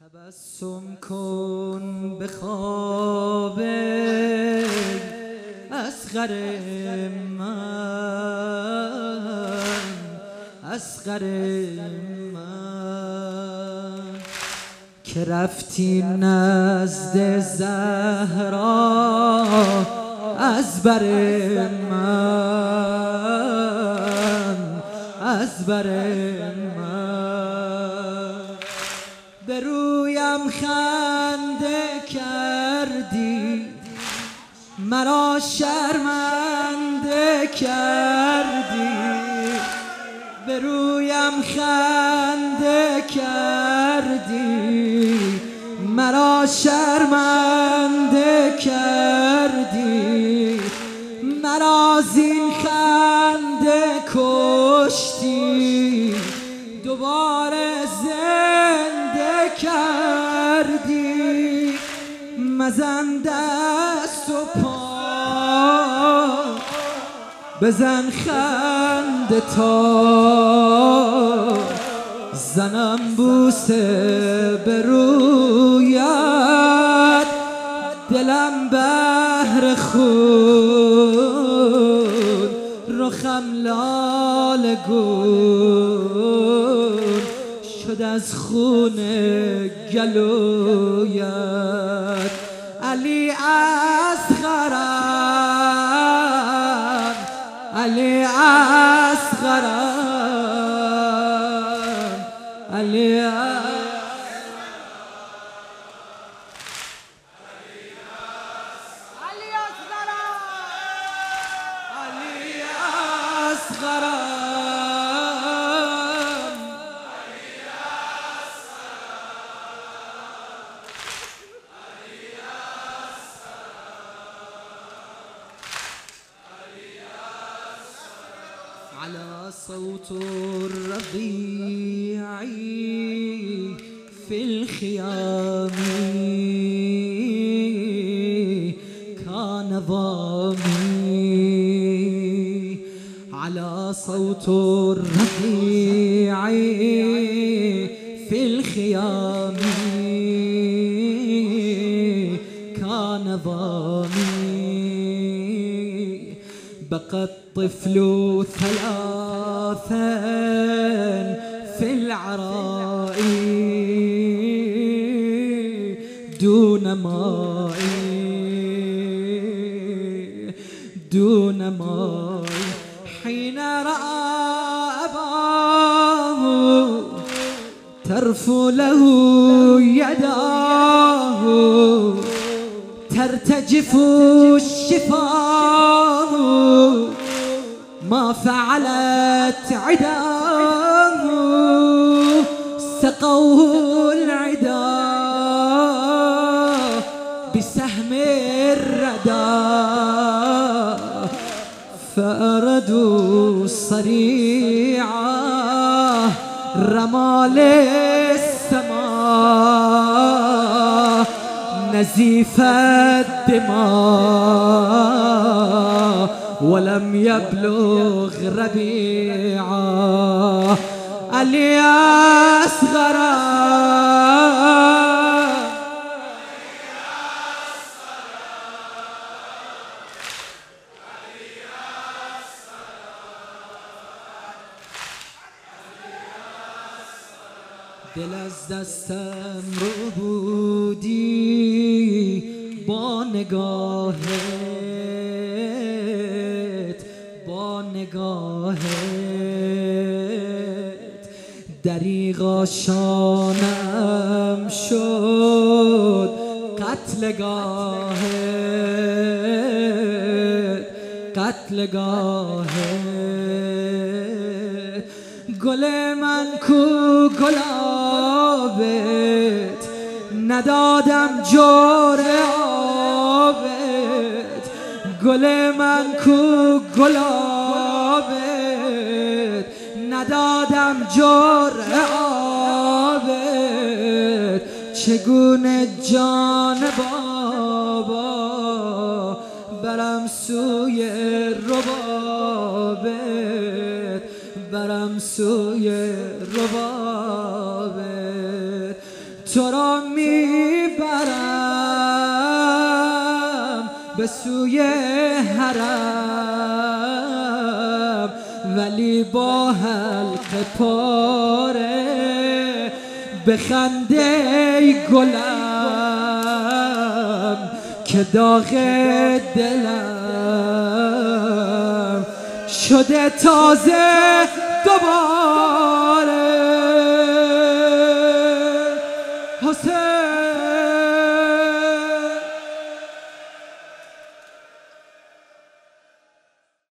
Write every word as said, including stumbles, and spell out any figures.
تبسم کن به خواب اصغر من، اصغر من که رفتی نزد زهرا از بر من، از بر من به رویم خنده کردی، مرا شرمنده کردی، به رویم خنده کردی، مرا شرمنده کردی، مرا زین خنده کشتی، دوباره زنده کردی. مزن دست و پا، بزن خنده تا زنم بوسه به رویت، دلم بحر خون، رخم لاله گون شد از خون گلویت. علی اصغرم، علی اصغرم، علی اصغرم، علی اصغرم. على صوت الربيع في الخيام كان ضامي، على صوت الربيع في الخيام كان ضامي. بقى الطفل ثلاثا في العراء دون ماء، دون ماء حين رأى أباه ترفو له يداه، ترتجف الشفاه ما فعلت عداه، سقوه العدا بسهم الردى، فأردوا صريعا رمى للسماء نزيف الدماء ولم يبلغ ربيعا. علي أصغرا، دل از دستم ربودی با نگاهت، با نگاهت دریغ آشانم شد قتلگاهت، قتلگاهت. گل من کو گلابت، ندادم جرعه آبت. گل من کو گلابت، ندادم جرعه آبت. چگونه جان بابا برم سوی ربابت، برم سوی ربابت. تو را میبرم به سوی حرم، ولی با حلقه پاره بخنده گلم که داغ دلم شده تازه